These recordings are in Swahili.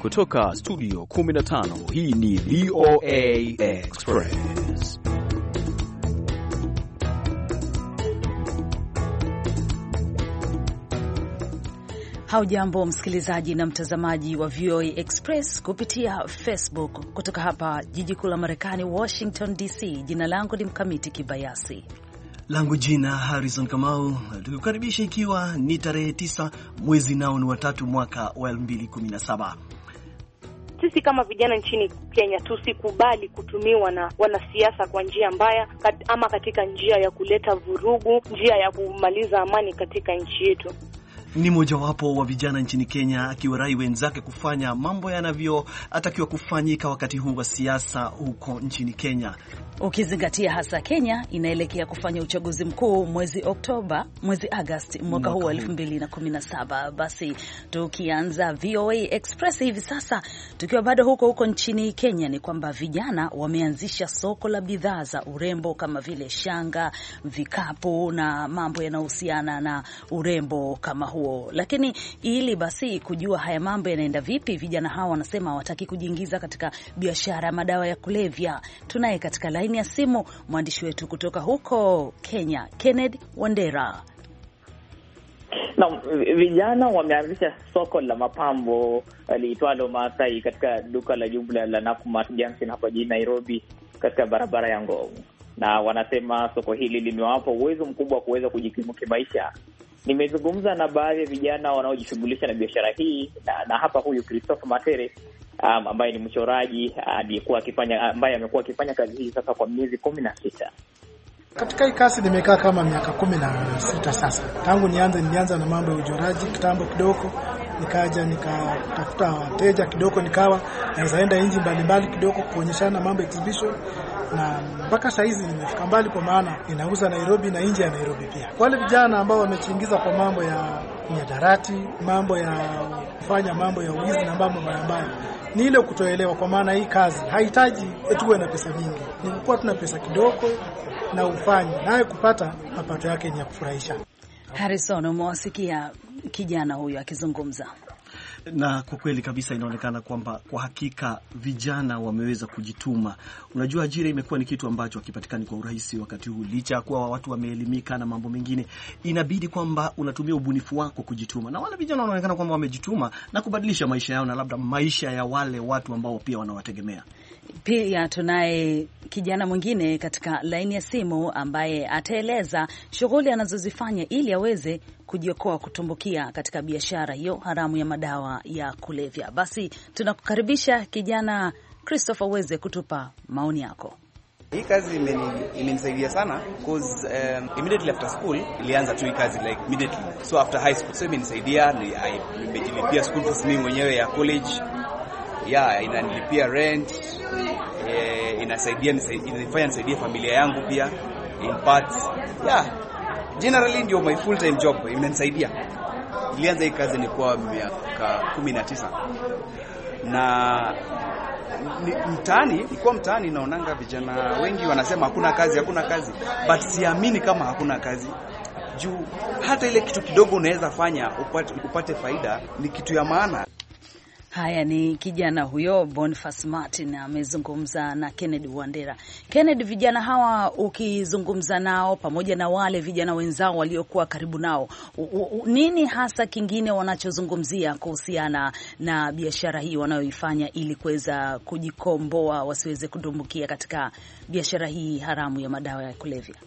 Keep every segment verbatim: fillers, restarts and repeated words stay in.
kutoka studio kumi na tano, hii ni V O A Express. Haujambo msikilizaji na mtazamaji wa V O A Express kupitia Facebook kutoka hapa jiji kuu la Marekani, Washington D C. Jina langu ni Mkamiti Kibayasi. Langu jina Harrison Kamau. Tukukaribisha ikiwa ni tarehe tisa mwezi nao ni watatu mwaka wa elfu mbili kumi na saba. Sisi kama vijana nchini Kenya tusikubali kutumiwa na wanasiasa kwa njia mbaya kat, ama katika njia ya kuleta vurugu, njia ya kumaliza amani katika nchi yetu. Ni mojawapo wa vijana nchini Kenya akiwarai wenzake kufanya mambo yanavyotakiwa kufanyika wakati huu wa siasa huko nchini Kenya. Ukizingatia hasa Kenya inaelekea kufanya uchaguzi mkuu mwezi Oktoba, mwezi Agosti mwaka huu elfu mbili na kumi na saba. Basi tukianza V O A Express hivi sasa tukiwa bado huko huko nchini Kenya, ni kwamba vijana wameanzisha soko la bidhaa za urembo kama vile shanga, vikapu na mambo yanayohusiana na urembo kama huo. Lakini ili basi kujua haya mambo yanaenda vipi, vijana hawa wanasema hawataki kujiingiza katika biashara ya madawa ya kulevya. Tunaye katika laini ya simu mwandishi wetu kutoka huko Kenya, Kennedy Wandera. Na vijana wameanzisha soko la mapambo liitwalo Maasai katika duka la jumla la Nakumatt Junction hapa jijini Nairobi katika barabara ya Ngong. Na wanasema soko hili limewapa uwezo mkubwa wa kuweza kujikimu kimaisha. Nimezungumza na baadhi ya vijana wanaojishughulisha na biashara hii na, na hapa huyu Christopher Matere um, ambaye ni mchoraji aliyekuwa akifanya ambaye amekuwa akifanya kazi hii sasa kwa miezi kumi na sita. Katika hii kazi nimekaa kama miaka kumi na sita sasa. Tangu nianze nilianza na mambo ya uchoraji kitambo kidogo, nikaja nikatafuta wateja kidogo, nikawa naenda nchi mbalimbali kidogo kuonyeshana mambo exhibition, na mpaka saa hizi nimefika mbali kwa maana ninauza Nairobi na nje ya Nairobi pia. Wale vijana ambao wamechiingiza kwa mambo ya mihadarati, mambo ya kufanya mambo ya uizi na mambo mbaya, ni ile kutoelewa, kwa maana hii kazi haihitaji tuwe na pesa nyingi. Ni kuwa tuna pesa kidogo na ufanye naye kupata mapato yake ni ya kufurahisha. Harrison, umewasikia kijana huyu akizungumza. Na kwa kweli kabisa inaonekana kwamba kwa hakika vijana wameweza kujituma. Unajua ajira imekuwa ni kitu ambacho hakipatikani kwa urahisi wakati huu, licha kuwa watu wameelimika na mambo mengine. Inabidi kwamba unatumia ubunifu wako kujituma. Na wale vijana wanaonekana kwamba wamejituma na kubadilisha maisha yao na labda maisha ya wale watu ambao pia wanawategemea. Pia tunaye kijana mwingine katika laini ya simu ambaye ataeleza shughuli anazozifanya ili aweze kujiokoa kutumbukia katika biashara hiyo haramu ya madawa ya kulevya. Basi tunakukaribisha kijana Christopher uweze kutupa maoni yako. Hii kazi imenisaidia sana because um, immediately after school ilianza tu hii kazi like immediately. So after high school so imenisaidia, nimejilipia school fees mimi mwenyewe ya college. Yeah, inanilipia rent, eh, inasaidia inanifanya nisaidie familia yangu pia in parts. Yeah. Generally ndio my full time job, imenisaidia. Ilianza hii kazi nilikuwa miaka kumi na tisa. Na mtaani, nilikuwa mtaani naonanga vijana wengi wanasema hakuna kazi, hakuna kazi. But siamini kama hakuna kazi. Juu hata ile kitu kidogo unaweza fanya upate, upate faida ni kitu ya maana. Haya ni kijana huyo Boniface Martin amezungumza na Kennedy Wandera. Kennedy, vijana hawa ukizungumza nao pamoja na wale vijana wenzao waliokuwa karibu nao, u, u, nini hasa kingine wanachozungumzia kuhusiana na biashara hii wanayoifanya ili kuweza kujikomboa wasiweze kudumbukia katika biashara hii haramu ya madawa ya kulevya?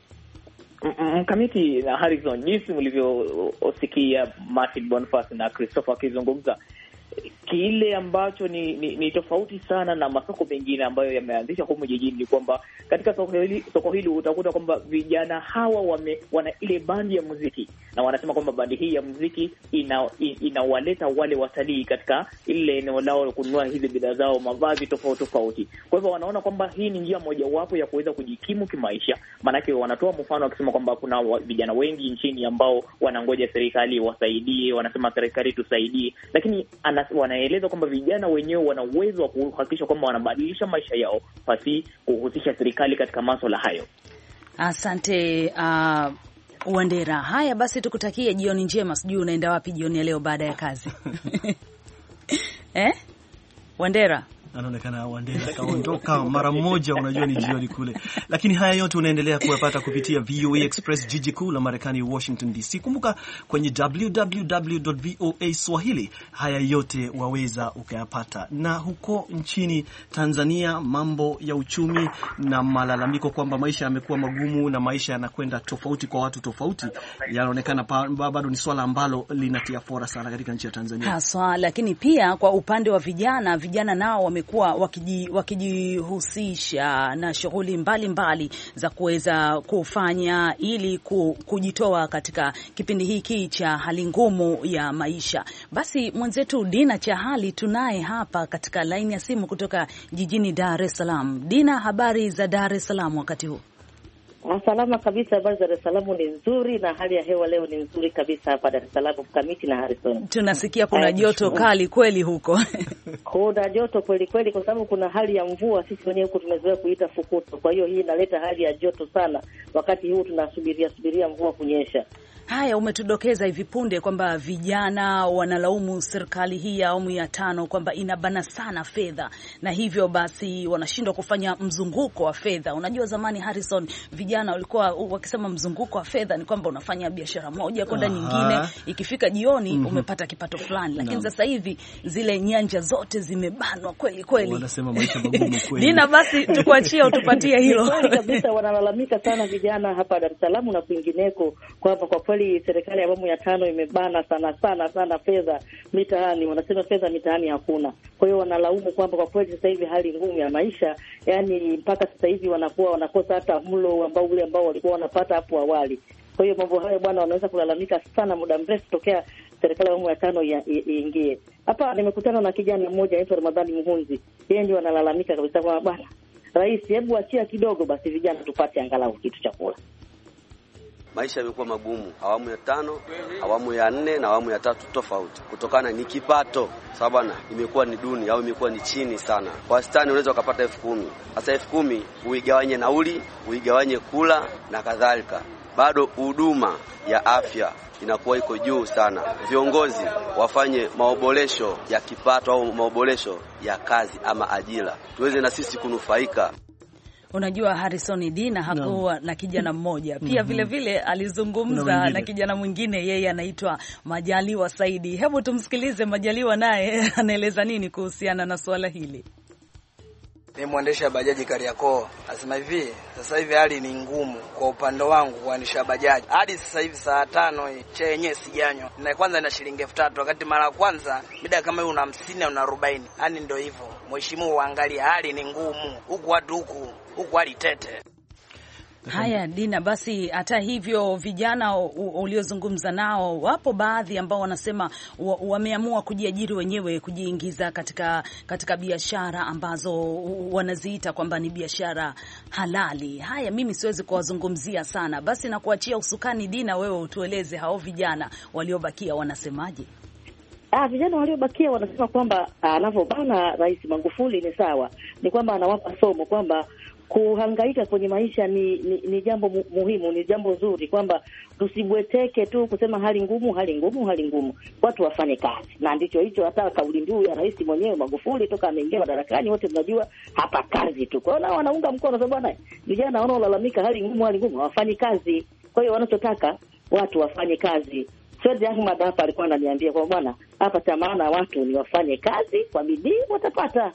Mkamiti na Harrison, jinsi mlivyosikia Martin, Boniface na Christopher akizungumza, kile ambacho ni, ni, ni tofauti sana na masoko mengine ambayo yameanzisha humu jijini ni kwamba katika soko hili, soko hili utakuta kwamba vijana hawa wame, wana ile bandi ya muziki, na wanasema kwamba bandi hii ya muziki ina, inawaleta wale watalii katika ile eneo lao kununua hizi bidhaa zao, mavazi tofauti tofauti. Kwa hivyo wanaona kwamba hii ni njia mojawapo ya kuweza kujikimu kimaisha. Maanake wanatoa mfano wakisema kwamba kuna vijana wengi nchini ambao wanangoja serikali wasaidie, wanasema serikali tusaidie, lakini ana, wanaeleza kwamba vijana wenyewe wana uwezo wa kuhakikisha kwamba wanabadilisha maisha yao pasi kuhusisha serikali katika masuala hayo. Asante uh, Wandera. Haya basi tukutakie jioni njema. Sijui unaenda wapi jioni ya leo baada ya kazi? Eh? Wandera anaonekana Wandera kaondoka mara moja, unajua ni jioni kule. Lakini haya yote unaendelea kuyapata kupitia V O A Express, jiji kuu la Marekani, Washington D C. Kumbuka kwenye w w w dot voa swahili haya yote waweza ukayapata. Na huko nchini Tanzania, mambo ya uchumi na malalamiko kwamba maisha yamekuwa magumu na maisha yanakwenda tofauti kwa watu tofauti, yanaonekana bado ni swala ambalo linatia fora sana katika nchi ya Tanzania haswa. Lakini pia kwa upande wa vijana, vijana nao wame kuwa wakijihusisha wakiji na shughuli mbalimbali za kuweza kufanya ili kujitoa katika kipindi hiki cha hali ngumu ya maisha. Basi mwenzetu Dina Chahali tunaye hapa katika laini ya simu kutoka jijini Dar es Salaam. Dina, habari za Dar es Salaam wakati huu? Salama kabisa, habari za Dar es Salaam ni nzuri na hali ya hewa leo ni nzuri kabisa hapa Dar es Salaam, Mkamiti na Harrison. Tunasikia kuna joto kali kweli huko. Kuna joto kweli kweli kwa sababu kuna hali ya mvua, sisi wenyewe huko tumezoea kuita fukuto. Kwa hiyo hii inaleta hali ya joto sana wakati huu tunasubiria subiria mvua kunyesha. Haya, umetudokeza hivi punde kwamba vijana wanalaumu serikali hii ya awamu ya tano kwamba inabana sana fedha na hivyo basi wanashindwa kufanya mzunguko wa fedha. Unajua zamani Harrison, vijana walikuwa wakisema mzunguko wa fedha ni kwamba unafanya biashara moja kwenda nyingine, ikifika jioni mm -hmm. umepata kipato fulani, lakini sasa hivi zile nyanja zote zimebanwa kweli kweli. Wanasema maisha magumu kweli. Dina, basi tukuachie utupatie hilo. Kweli kabisa, wanalalamika sana vijana hapa Dar es Salaam na kwingineko kwamba kwa kweli serikali ya awamu ya tano imebana sana sana sana fedha mitaani. Wanasema fedha mitaani hakuna. Kwa hiyo wanalaumu kwamba kwa kweli sasa hivi hali ngumu ya maisha, yani mpaka sasa hivi wanakuwa wanakosa hata mlo ambao ule ambao walikuwa wanapata hapo awali. Kwa hiyo mambo hayo bwana, wanaweza kulalamika sana muda mrefu tokea serikali ya awamu ya tano iingie. Hapa nimekutana na kijana mmoja anaitwa Ramadhani Muhunzi. Yeye ndio analalamika kabisa kwa bwana Rais, hebu achia kidogo basi vijana tupate angalau kitu cha kula. Maisha yamekuwa magumu, awamu ya tano, awamu ya nne na awamu ya tatu tofauti. Kutokana ni kipato, sababu bwana imekuwa ni duni au imekuwa ni chini sana. Kwa wastani unaweza ukapata elfu kumi. Sasa elfu kumi uigawanye nauli, uigawanye kula na kadhalika. Bado huduma ya afya inakuwa iko juu sana. Viongozi wafanye maobolesho ya kipato au maobolesho ya kazi ama ajira, tuweze na sisi kunufaika. Unajua Harrison, Dina hakuwa no. na kijana mmoja pia mm -hmm. vile vile alizungumza na kijana mwingine, yeye anaitwa Majaliwa Saidi. Hebu tumsikilize Majaliwa naye anaeleza nini kuhusiana na swala hili. Ni mwendesha bajaji Kariakoo. Nasema hivi, sasa hivi hali ni ngumu kwa upande wangu kuendesha bajaji. Hadi sasa hivi saa tano hii cha yenyewe sijanywa. Na kwanza ina shilingi elfu tatu wakati mara kwanza mida kama hiyo una hamsini au una arobaini. Yaani ndio hivyo. Mheshimiwa uangalie hali ni ngumu. Huku watu huku huku hali tete. Haya Dina, basi hata hivyo vijana uliozungumza nao wapo baadhi ambao wanasema wameamua kujiajiri wenyewe, kujiingiza katika katika biashara ambazo wanaziita kwamba ni biashara halali. Haya, mimi siwezi kuwazungumzia sana, basi na kuachia usukani Dina, wewe utueleze hao vijana waliobakia wanasemaje. Ah, vijana waliobakia wanasema kwamba anavyobana Rais Magufuli ni sawa, ni kwamba anawapa somo kwamba kuhangaika kwenye maisha ni, ni, ni jambo muhimu, ni jambo zuri, kwamba tusibweteke tu kusema hali ngumu hali ngumu hali ngumu, watu wafanye kazi. Na ndicho hicho hata kauli mbiu ya rais mwenyewe Magufuli toka ameingia madarakani, wote mnajua hapa kazi tu. Kwa hiyo wanaunga mkono sababu bwana vijana wanaolalamika hali ngumu hali ngumu hawafanyi kazi. Kwa hiyo wanachotaka watu wafanye kazi. Said Ahmad hapa alikuwa ananiambia kwa bwana hapa tamana watu ni wafanye kazi kwa bidii watapata.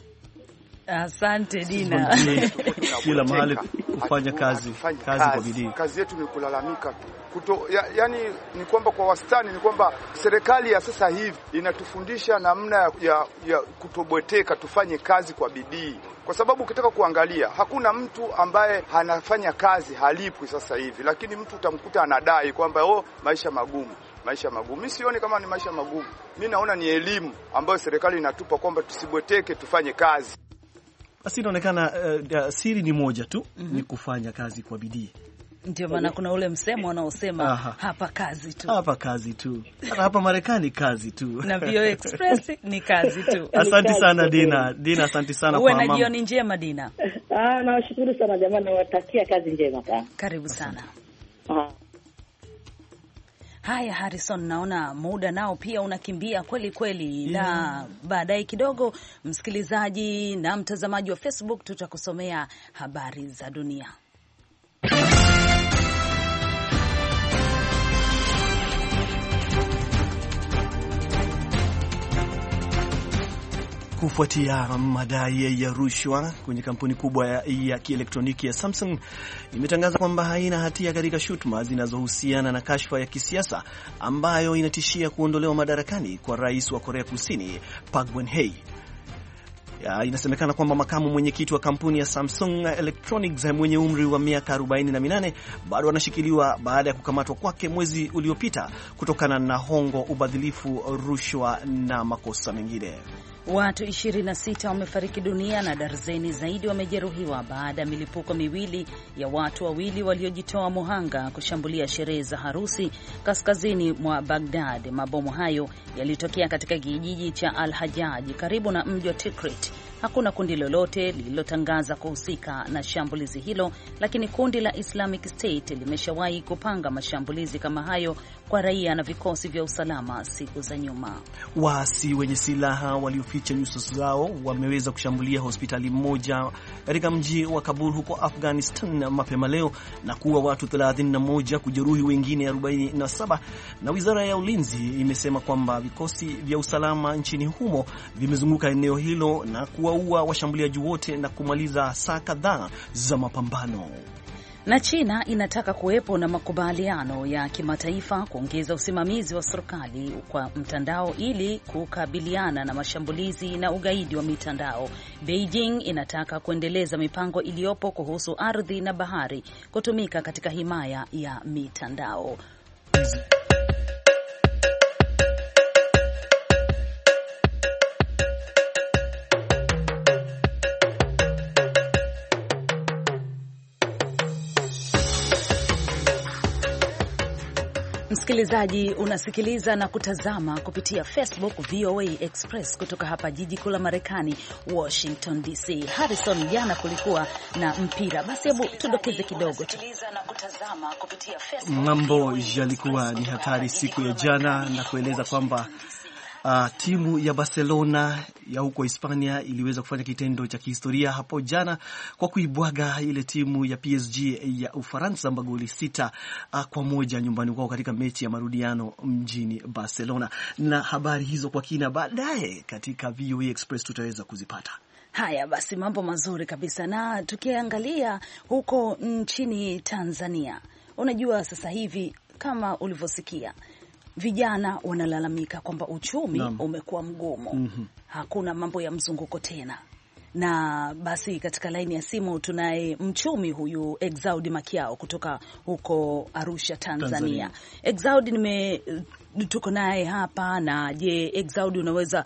Asante Dina. Kila mahali kufanya kazi, kazi, kazi kwa bidii. Kazi yetu ni kulalamika tu. Kuto, ya, yani ni kwamba kwa wastani ni kwamba serikali ya sasa hivi inatufundisha namna ya, ya, ya kutobweteka, tufanye kazi kwa bidii. Kwa sababu ukitaka kuangalia hakuna mtu ambaye anafanya kazi halipwi sasa hivi, lakini mtu utamkuta anadai kwamba oh maisha magumu. Maisha magumu. Mimi sioni kama ni maisha magumu. Mimi naona ni elimu ambayo serikali inatupa kwamba tusibweteke, tufanye kazi. Basi inaonekana uh, siri ni moja tu, mm -hmm. ni kufanya kazi kwa bidii. Ndio maana kuna ule msemo unaosema hapa kazi tu. Hapa kazi tu. Hata hapa Marekani kazi tu. Na V O A Express ni kazi tu. Asante sana Dina. Dina, asante sana kwa mama. Uwe na jioni njema Dina. Ah, nawashukuru sana jamani, nawatakia kazi njema sana. Karibu sana. Aha. Haya Harrison, naona muda nao pia unakimbia kweli kweli, yeah. Na baadaye kidogo, msikilizaji na mtazamaji wa Facebook, tutakusomea habari za dunia. Kufuatia madai ya rushwa kwenye kampuni kubwa ya, ya kielektroniki ya Samsung imetangaza kwamba haina hatia katika shutuma zinazohusiana na kashfa ya kisiasa ambayo inatishia kuondolewa madarakani kwa rais wa Korea Kusini Park Geun-hye. Ya, inasemekana kwamba makamu mwenyekiti wa kampuni ya Samsung Electronics mwenye umri wa miaka arobaini na minane bado anashikiliwa baada ya kukamatwa kwake mwezi uliopita kutokana na hongo, ubadhilifu, rushwa na makosa mengine. Watu ishirini na sita wamefariki dunia na darzeni zaidi wamejeruhiwa baada ya milipuko miwili ya watu wawili waliojitoa muhanga kushambulia sherehe za harusi kaskazini mwa Baghdad. Mabomu hayo yalitokea katika kijiji cha Al-Hajjaj karibu na mji wa Tikrit. Hakuna kundi lolote lililotangaza kuhusika na shambulizi hilo, lakini kundi la Islamic State limeshawahi kupanga mashambulizi kama hayo kwa raia na vikosi vya usalama siku za nyuma. Waasi wenye silaha walioficha nyuso zao wameweza kushambulia hospitali moja katika mji wa Kabul huko Afghanistan mapema leo na kuua watu thelathini na moja, kujeruhi wengine arobaini na saba, na Wizara ya Ulinzi imesema kwamba vikosi vya usalama nchini humo vimezunguka eneo hilo na kuwaua washambuliaji wote na kumaliza saa kadhaa za mapambano. Na China inataka kuwepo na makubaliano ya kimataifa kuongeza usimamizi wa serikali kwa mtandao ili kukabiliana na mashambulizi na ugaidi wa mitandao. Beijing inataka kuendeleza mipango iliyopo kuhusu ardhi na bahari kutumika katika himaya ya mitandao. Msikilizaji, unasikiliza na kutazama kupitia Facebook V O A Express kutoka hapa jiji kuu la Marekani, Washington D C. Harrison, jana kulikuwa na mpira. Basi hebu tudokeze kidogo. Mambo yalikuwa ni hatari siku ya jana na kueleza kwamba Uh, timu ya Barcelona ya huko Hispania iliweza kufanya kitendo cha kihistoria hapo jana kwa kuibwaga ile timu ya P S G ya Ufaransa magoli sita uh, kwa moja nyumbani kwao katika mechi ya marudiano mjini Barcelona. Na habari hizo kwa kina baadaye katika V O A Express tutaweza kuzipata. Haya basi, mambo mazuri kabisa. Na tukiangalia huko nchini Tanzania, unajua sasa hivi kama ulivyosikia, vijana wanalalamika kwamba uchumi Naam. umekuwa mgumu. Mm-hmm. Hakuna mambo ya mzunguko tena. Na basi katika laini ya simu tunaye mchumi huyu Exaudi Makiao kutoka huko Arusha, Tanzania. Tanzania. Exaudi, nime tuko naye hapa. Na je, Exaudi, unaweza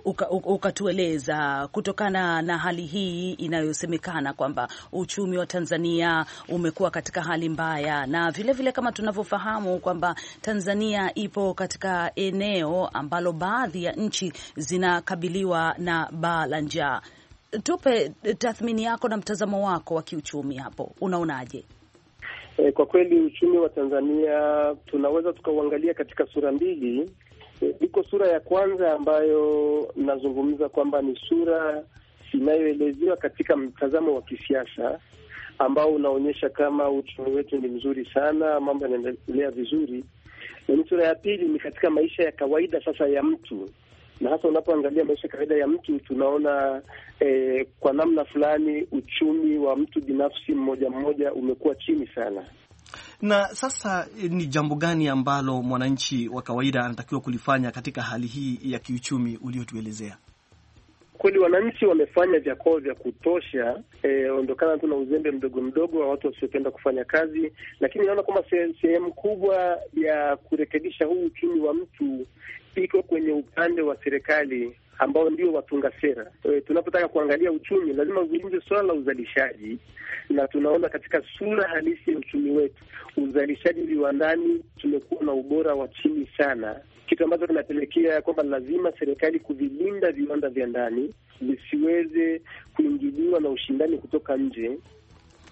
ukatueleza uka, uka kutokana na hali hii inayosemekana kwamba uchumi wa Tanzania umekuwa katika hali mbaya, na vile vile kama tunavyofahamu kwamba Tanzania ipo katika eneo ambalo baadhi ya nchi zinakabiliwa na baa la njaa. Tupe tathmini yako na mtazamo wako wa kiuchumi hapo, unaonaje? E, kwa kweli uchumi wa Tanzania tunaweza tukauangalia katika sura mbili. E, iko sura ya kwanza ambayo nazungumza kwamba ni sura inayoelezewa katika mtazamo wa kisiasa ambao unaonyesha kama uchumi wetu ni mzuri sana, mambo yanaendelea vizuri. E, sura ya pili ni katika maisha ya kawaida sasa ya mtu. Na hasa unapoangalia maisha ya kawaida ya mtu tunaona eh, kwa namna fulani uchumi wa mtu binafsi mmoja mmoja umekuwa chini sana. Na sasa ni jambo gani ambalo mwananchi wa kawaida anatakiwa kulifanya katika hali hii ya kiuchumi uliotuelezea? Kweli wananchi wamefanya vyakoo vya kutosha, eh, ondokana tu na uzembe mdogo mdogo wa watu wasiopenda kufanya kazi, lakini naona kama sehemu kubwa ya kurekebisha huu uchumi wa mtu iko kwenye upande wa serikali ambao ndio watunga sera. E, tunapotaka kuangalia uchumi lazima uzungumzie swala la uzalishaji, na tunaona katika sura halisi ya uchumi wetu uzalishaji viwandani tumekuwa na ubora wa chini sana, kitu ambacho kinapelekea kwamba lazima serikali kuvilinda viwanda vya ndani visiweze kuingiliwa na ushindani kutoka nje.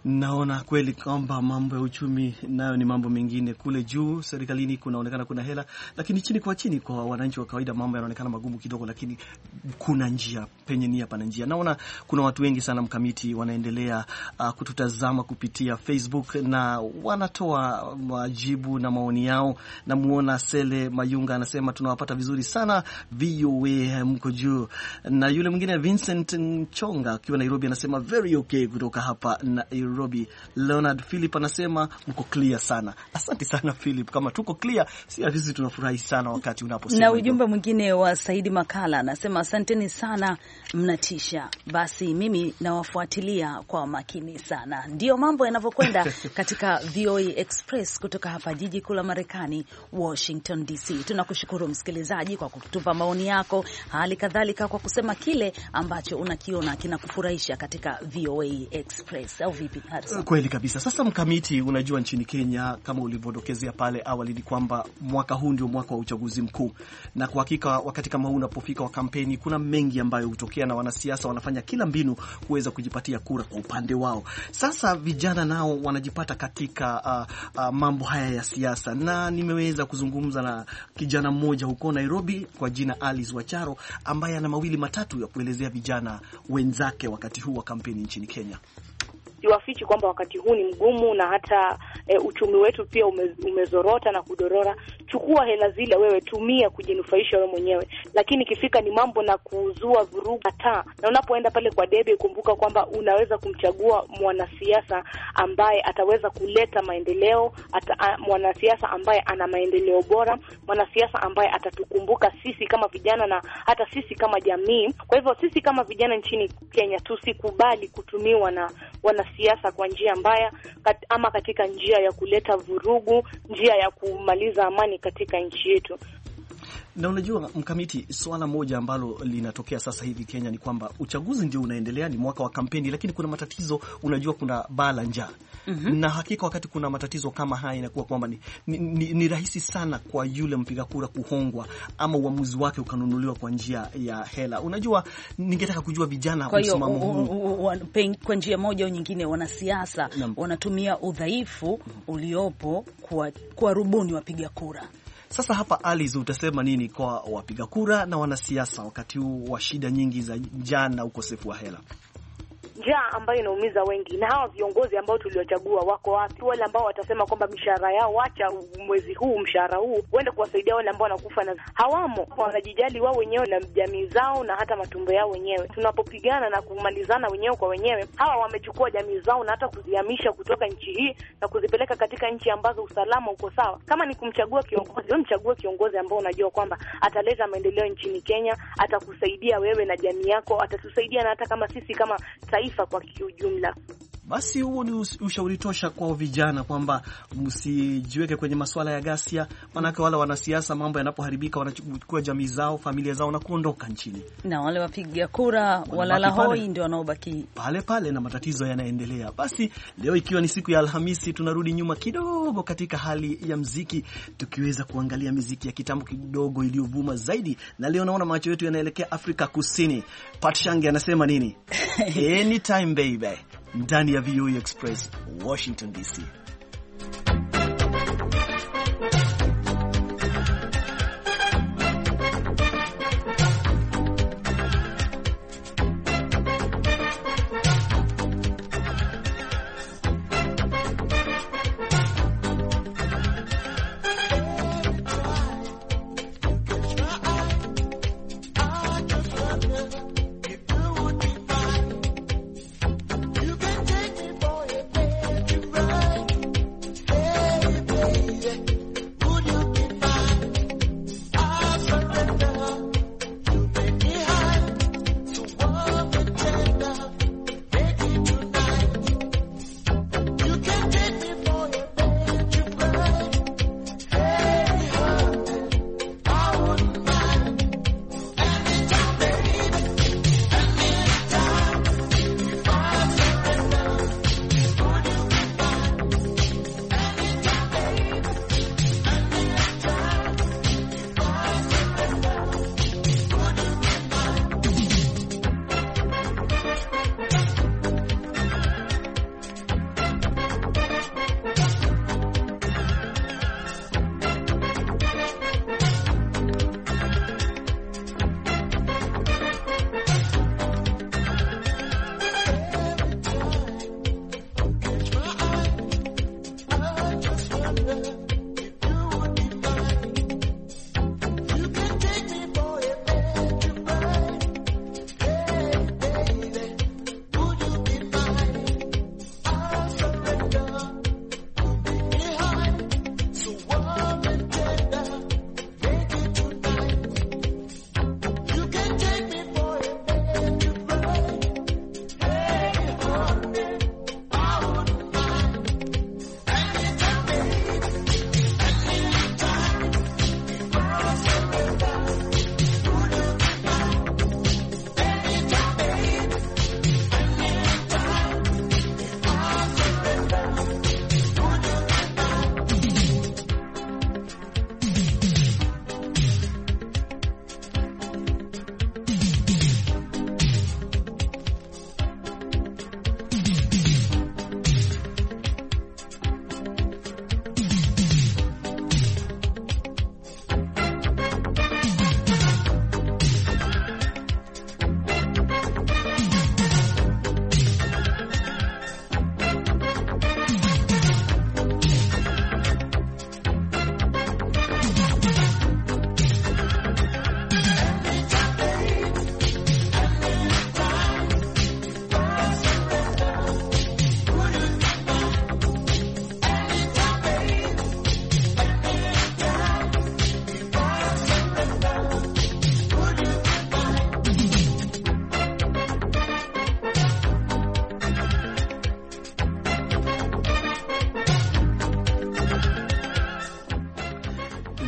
Naona kweli kwamba mambo ya uchumi nayo ni mambo mengine. Kule juu serikalini kunaonekana kuna hela, lakini chini kwa chini kwa wananchi wa kawaida mambo yanaonekana magumu kidogo, lakini kuna njia, penye nia pana njia. Naona kuna watu wengi sana Mkamiti wanaendelea uh, kututazama kupitia Facebook na wanatoa majibu na maoni yao. Namuona Sele Mayunga anasema tunawapata vizuri sana V O A, mko juu. Na yule mwingine Vincent Nchonga akiwa Nairobi anasema very okay kutoka hapa na Nairobi. Leonard Philip anasema mko clear sana. Asante sana Philip, kama tuko clear sisi tunafurahi sana wakati unaposema. Na ujumbe mwingine wa Saidi Makala anasema asanteni sana, mnatisha. Basi mimi nawafuatilia kwa makini sana. Ndio mambo yanavyokwenda katika V O A Express kutoka hapa jiji kuu la Marekani, Washington D C. Tunakushukuru msikilizaji kwa kutupa maoni yako, hali kadhalika kwa kusema kile ambacho unakiona kinakufurahisha katika V O A Express. Au vipi Harrison? Kweli kabisa. Sasa Mkamiti, unajua nchini Kenya kama ulivyodokezea pale awali ni kwamba mwaka huu ndio mwaka wa uchaguzi mkuu, na kwa hakika wakati kama huu unapofika wa kampeni kuna mengi ambayo hutokea na wanasiasa wanafanya kila mbinu kuweza kujipatia kura kwa upande wao. Sasa vijana nao wanajipata katika uh, uh, mambo haya ya siasa, na nimeweza kuzungumza na kijana mmoja huko Nairobi kwa jina Alice Wacharo ambaye ana mawili matatu ya kuelezea vijana wenzake wakati huu wa kampeni nchini Kenya. Siwafichi kwamba wakati huu ni mgumu na hata e, uchumi wetu pia ume, umezorota na kudorora. Chukua hela zile wewe, tumia kujinufaisha wewe mwenyewe, lakini ikifika ni mambo na kuzua vurugu hata. Na unapoenda pale kwa debe, kumbuka kwamba unaweza kumchagua mwanasiasa ambaye ataweza kuleta maendeleo, ata, mwanasiasa ambaye ana maendeleo bora, mwanasiasa ambaye atatukumbuka sisi kama vijana na hata sisi kama jamii. Kwa hivyo sisi kama vijana nchini Kenya tusikubali kutumiwa na wanasiasa kwa njia mbaya kat, ama katika njia ya kuleta vurugu, njia ya kumaliza amani katika nchi yetu. Na unajua Mkamiti, swala moja ambalo linatokea sasa hivi Kenya ni kwamba uchaguzi ndio unaendelea, ni mwaka wa kampeni, lakini kuna matatizo. Unajua kuna baa la njaa. Mm-hmm. Na hakika wakati kuna matatizo kama haya inakuwa kwamba ni, ni, ni, ni rahisi sana kwa yule mpiga kura kuhongwa ama uamuzi wake ukanunuliwa kwa njia ya hela. Unajua ningetaka kujua vijana msimamo huu kwa njia moja au nyingine wanasiasa wanatumia udhaifu uliopo kwa kwa rubuni wapiga kura. Sasa hapa Alice, utasema nini kwa wapiga kura na wanasiasa wakati huu wa shida nyingi za njaa na ukosefu wa hela? Njaa ambayo inaumiza wengi, na hawa viongozi ambao tuliochagua wako wapi? Wale ambao watasema kwamba mishahara yao, wacha mwezi huu mshahara huu uende kuwasaidia wale ambao wanakufa na hawamo. Wanajijali wao wenyewe na jamii zao na hata matumbo yao wenyewe. Tunapopigana na kumalizana wenyewe kwa wenyewe, hawa wamechukua jamii zao na hata kuzihamisha kutoka nchi hii na kuzipeleka katika nchi ambazo usalama uko sawa. Kama ni kumchagua kiongozi, wewe mchague kiongozi ambao unajua kwamba ataleta maendeleo nchini Kenya, atakusaidia wewe na jamii yako, atatusaidia na hata kama sisi kama taifa kwa kiujumla. Basi huo ni ushauri tosha kwa vijana kwamba msijiweke kwenye masuala ya ghasia, manake wale wanasiasa mambo yanapoharibika wanachukua jamii zao, familia zao na kuondoka nchini. Na wale wapiga kura walala hoi ndio wanaobaki pale pale na matatizo yanaendelea. Basi leo ikiwa ni siku ya Alhamisi, tunarudi nyuma kidogo katika hali ya muziki, tukiweza kuangalia muziki ya kitambo kidogo iliyovuma zaidi. Na leo naona macho yetu yanaelekea Afrika Kusini. Pat Shange anasema nini? Anytime baby. Ndani ya V O A Express, Washington D C. Right.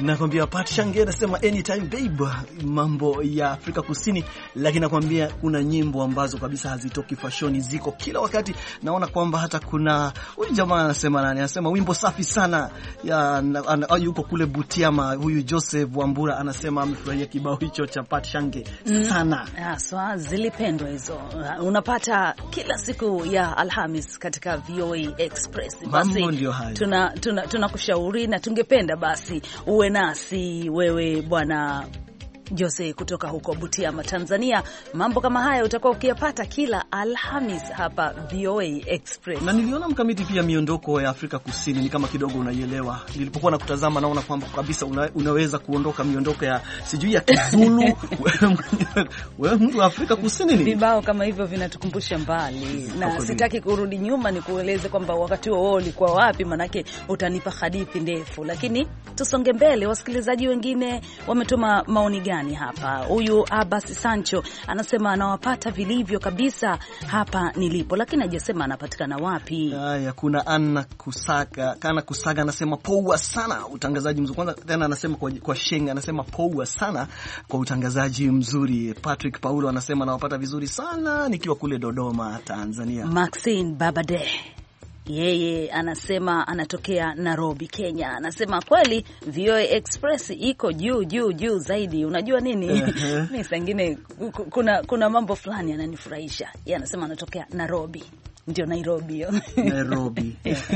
nakwambia Pat Shange anasema anytime babe, mambo ya Afrika Kusini. Lakini nakwambia kuna nyimbo ambazo kabisa hazitoki fashoni, ziko kila wakati. Naona kwamba hata kuna huyu jamaa anasema nani, anasema wimbo safi sana ya yuko kule Butiama, huyu Joseph Wambura anasema amefurahia kibao hicho cha Pat Shange sana. Mm, haswa zilipendwa hizo. Unapata kila siku ya Alhamis katika V O A Express. Basi tuna tunakushauri tuna na tungependa basi uwe nasi wewe bwana Jose kutoka huko Butiama, Tanzania. Mambo kama haya utakuwa ukiyapata kila Alhamis hapa V O A Express. Na niliona mkamiti pia miondoko ya Afrika Kusini ni kama kidogo unaielewa. Nilipokuwa nakutazama naona kwamba kabisa una, unaweza kuondoka miondoko ya sijui ya Kizulu. Wewe mtu wa Afrika Kusini ni vibao kama hivyo vinatukumbusha mbali. Na sitaki kurudi nyuma ni kueleze kwamba wakati wao ulikuwa wapi, manake utanipa hadithi ndefu. Lakini tusonge mbele, wasikilizaji wengine wametuma maoni gani hapa. Huyu Abbas Sancho anasema anawapata vilivyo kabisa hapa nilipo, lakini hajasema anapatikana wapi. Haya, kuna Anna Kusaga, kana Kusaga anasema poa sana utangazaji mzuri. Kwanza tena anasema kwa, kwa Shenga anasema poa sana kwa utangazaji mzuri. Patrick Paulo anasema anawapata vizuri sana nikiwa kule Dodoma, Tanzania. Maxine Babade yeye anasema anatokea Nairobi, Kenya. Anasema kweli V O A Express iko juu juu juu zaidi. Unajua nini? Uh-huh. Mimi sangine kuna kuna mambo fulani yananifurahisha. Yeye anasema anatokea Nairobi. Ndio Nairobi. Nairobi.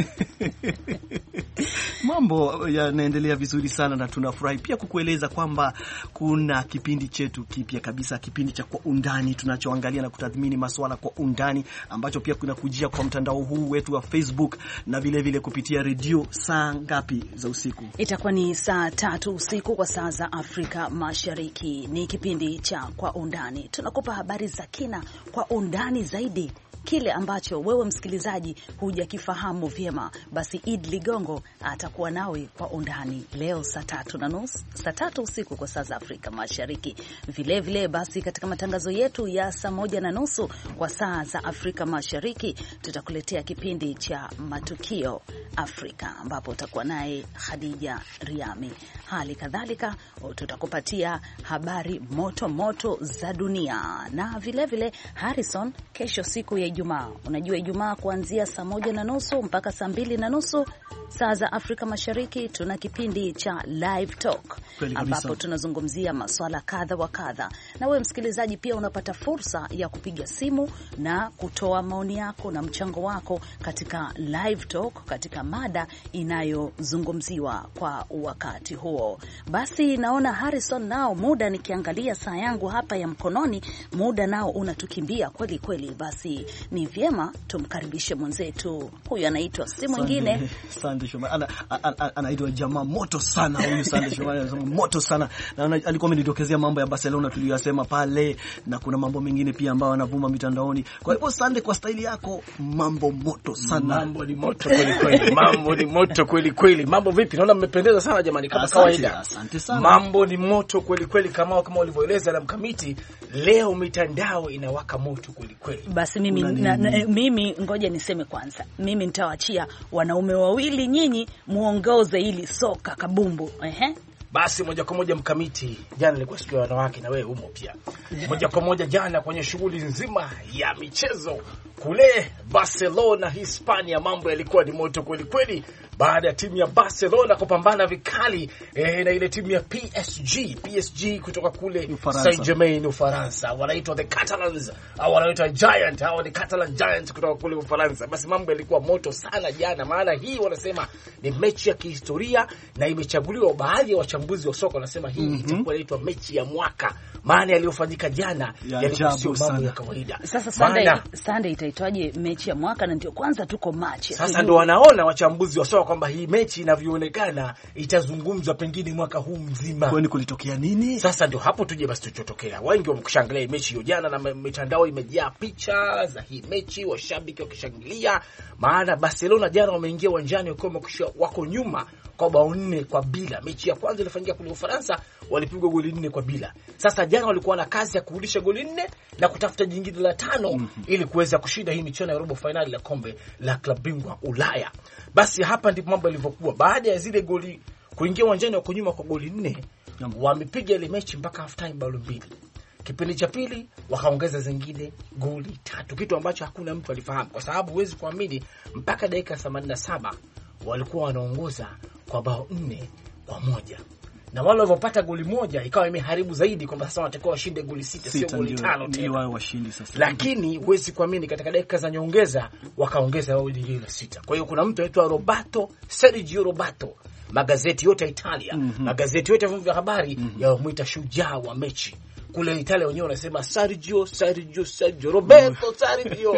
Mambo yanaendelea vizuri sana na tunafurahi pia kukueleza kwamba kuna kipindi chetu kipya kabisa, kipindi cha Kwa Undani, tunachoangalia na kutathmini masuala kwa undani, ambacho pia kuna kujia kwa mtandao huu wetu wa Facebook na vile vile kupitia redio. Saa ngapi za usiku? Itakuwa ni saa tatu usiku kwa saa za Afrika Mashariki. Ni kipindi cha Kwa Undani. Tunakupa habari za kina kwa undani zaidi, kile ambacho wewe msikilizaji hujakifahamu vyema. Basi Id Ligongo atakuwa nawe kwa undani leo saa tatu na nusu, saa tatu usiku kwa saa za Afrika Mashariki. Vile vile basi katika matangazo yetu ya saa moja na nusu kwa saa za Afrika Mashariki tutakuletea kipindi cha Matukio Afrika, ambapo utakuwa naye Khadija Riami. Hali kadhalika tutakupatia habari moto moto za dunia, na vile vile Harrison, kesho siku ya Ijumaa, unajua Ijumaa kuanzia saa moja na nusu mpaka saa mbili na nusu saa za Afrika Mashariki tuna kipindi cha Live Talk, ambapo tunazungumzia masuala kadha wa kadha. Na wewe msikilizaji pia unapata fursa ya kupiga simu na kutoa maoni yako na mchango wako katika Live Talk, katika mada inayozungumziwa kwa wakati huo. Basi naona Harrison, nao muda, nikiangalia saa yangu hapa ya mkononi, muda nao unatukimbia kweli kweli. Basi ni vyema tumkaribishe mwenzetu. Huyu anaitwa si mwingine Sande Shomari. Ana, ana, anaitwa jamaa moto sana huyu Sande Shomari, anasema moto sana. Na alikuwa amenidokezea mambo ya Barcelona tuliyosema pale, na kuna mambo mengine pia ambayo yanavuma mitandaoni. Kwa hivyo Sande, kwa staili yako, mambo moto sana. Mambo ni moto kweli kweli. Mambo ni moto kweli kweli. Mambo vipi? Naona mmependeza sana jamani, kama kawaida. Asante sana. Mambo ni moto kweli kweli kama kama ulivyoeleza na Mkamiti. Leo mitandao inawaka moto kweli kweli. Basi mimi na, na, mimi ngoja niseme kwanza, mimi nitawaachia wanaume wawili nyinyi muongoze ili soka kabumbu. Ehe. Basi moja kwa moja Mkamiti, jana nilikuwa siku ya wanawake na wewe umo pia. Moja kwa moja jana kwenye shughuli nzima ya michezo kule Barcelona, Hispania, mambo yalikuwa ni moto kweli kweli baada ya timu ya Barcelona kupambana vikali eh, na ile timu ya P S G P S G kutoka kule Saint-Germain, Ufaransa. Wanaitwa the Catalans au wanaitwa Giant, au the Catalan Giants kutoka kule Ufaransa. Basi mambo yalikuwa moto sana jana, maana hii wanasema ni mechi ya kihistoria na imechaguliwa. Baadhi ya wachambuzi wa soka wanasema hii mm-hmm. itakuwa inaitwa mechi ya mwaka, maana yaliyofanyika jana ya yalikuwa sio mambo ya kawaida. Sasa Sunday Sunday itaitwaje mechi ya mwaka? Na ndio kwanza tuko Machi. Sasa ndio wanaona wachambuzi wa soka kwamba hii mechi inavyoonekana itazungumzwa pengine mwaka huu mzima. Kwani kulitokea nini? Sasa ndio hapo tuje basi tuchotokea. Wengi wamekushangilia mechi hiyo jana na mitandao imejaa picha za hii mechi, washabiki wakishangilia, maana Barcelona jana wameingia uwanjani wakiwa wako nyuma kwa bao nne kwa bila. Mechi ya kwanza ilifanyika kule Ufaransa, walipigwa goli nne kwa bila. Sasa jana walikuwa na kazi ya kurudisha goli nne na kutafuta jingine la tano mm-hmm. ili kuweza kushinda hii michuano ya robo finali la kombe la klabu bingwa Ulaya. Basi hapa ndipo mambo yalivyokuwa. Baada ya zile goli kuingia uwanjani wako nyuma kwa goli nne, wamepiga ile mechi mpaka half time bao mbili. Kipindi cha pili wakaongeza zingine goli tatu, kitu ambacho hakuna mtu alifahamu, kwa sababu huwezi kuamini mpaka dakika themanini na saba walikuwa wanaongoza kwa bao nne kwa moja. Na wale waliopata goli moja ikawa imeharibu zaidi kwamba sasa watakuwa washinde goli sita, sio goli tano tena wao washindi sasa. Lakini huwezi kuamini katika dakika za nyongeza wakaongeza goli lingine sita. Kwa hiyo kuna mtu anaitwa Roberto, Sergio Roberto, magazeti yote ya Italia, mm -hmm. magazeti yote ya vyombo vya habari mm -hmm. yamuita shujaa wa mechi. Kule Italia wenyewe wanasema Sergio, Sergio, Sergio Roberto, Sergio.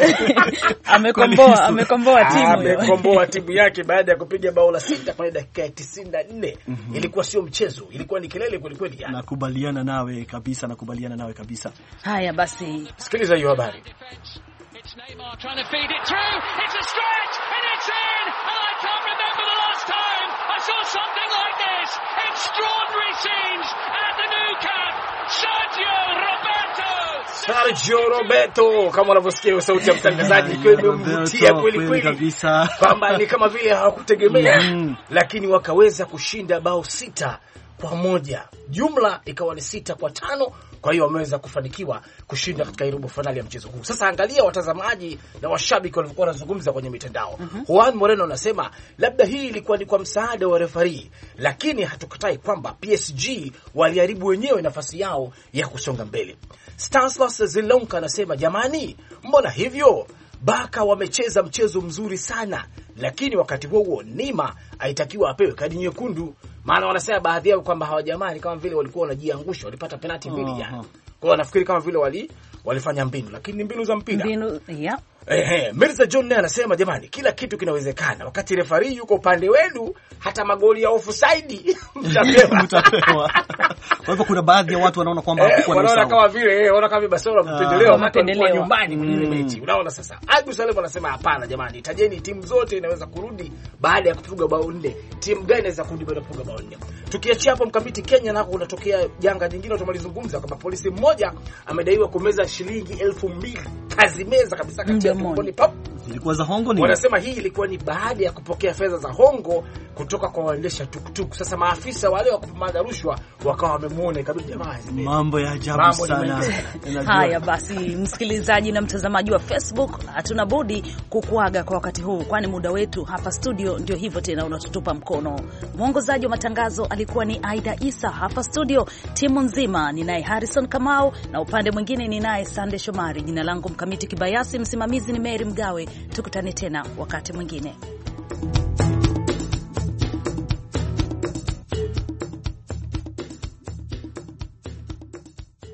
Amekomboa, amekomboa timu. Amekomboa timu yake baada ya kupiga bao la sita kwenye dakika ya tisini na nne. Mm -hmm. Ilikuwa sio mchezo, ilikuwa ni kelele kweli kweli. Nakubaliana nawe kabisa, nakubaliana nawe kabisa. Haya basi, sikiliza hiyo habari. It's Neymar trying to feed it through. It's a stretch and it's in. And I can't remember the last time I saw something like this. Extraordinary scenes at the Nou Camp. Sergio Roberto. Sergio Roberto, kama unavyosikia sauti ya mtangazaji ikiwa imemvutia kweli kweli kabisa, kwamba ni kama vile hawakutegemea mm. lakini wakaweza kushinda bao sita kwa moja. Jumla ikawa ni sita kwa tano. Kwa hiyo wameweza kufanikiwa kushinda katika robo finali ya mchezo huu. Sasa angalia watazamaji na washabiki walikuwa wanazungumza kwenye mitandao. Mm -hmm. Juan Moreno anasema labda hii ilikuwa ni kwa msaada wa referee, lakini hatukatai kwamba P S G waliharibu wenyewe nafasi yao ya kusonga mbele. Stanislas Zilonka anasema jamani, mbona hivyo? Baka wamecheza mchezo mzuri sana, lakini wakati huo huo Neymar aitakiwa apewe kadi nyekundu. Maana wanasema baadhi yao kwamba hawa jamani kama vile walikuwa wanajiangusha, walipata penalti mbili uh -huh. jana. Kwa wanafikiri kama vile wali walifanya mbinu, lakini mbinu za mpira. Mbinu, yeah. Ehe, Mirza John naye anasema jamani, kila kitu kinawezekana. Wakati referee yuko upande wenu, hata magoli ya offside mtapewa. Mtapewa. Kwa hivyo kuna baadhi ya watu wanaona kwamba hakuwa na usawa. Wanaona kama vile, eh, wanaona kama Barcelona mpendelewa mapendeleo nyumbani kwenye ile mechi. Unaona sasa. Abu Salem anasema hapana jamani, tajeni timu zote inaweza kurudi baada ya kupiga bao nne. Timu gani inaweza kurudi baada ya kupiga bao nne? Tukiachia hapo mkabiti, Kenya nako unatokea janga jingine tumalizungumza kwamba polisi mmoja amedaiwa kumeza shilingi elfu mbili. Kazi meza kabisa katika mkono pop. Ilikuwa za hongo ni. Wanasema hii ilikuwa ni baada ya kupokea fedha za hongo kutoka kwa waendesha tuktuk. Sasa maafisa wale wa kupambana rushwa wakawa wamemuona kabisa jamaa. Mambo ya ajabu sana. Haya basi, msikilizaji na mtazamaji wa Facebook, hatuna budi kukuaga kwa wakati huu, kwani muda wetu hapa studio ndio hivyo tena unatutupa mkono. Mwongozaji wa matangazo alikuwa ni Aida Isa, hapa studio timu nzima ni naye Harrison Kamau na upande mwingine ni naye Sande Shomari. Jina langu Mkamiti Kibayasi, msimamizi ni Mary Mgawe. Tukutane tena wakati mwingine.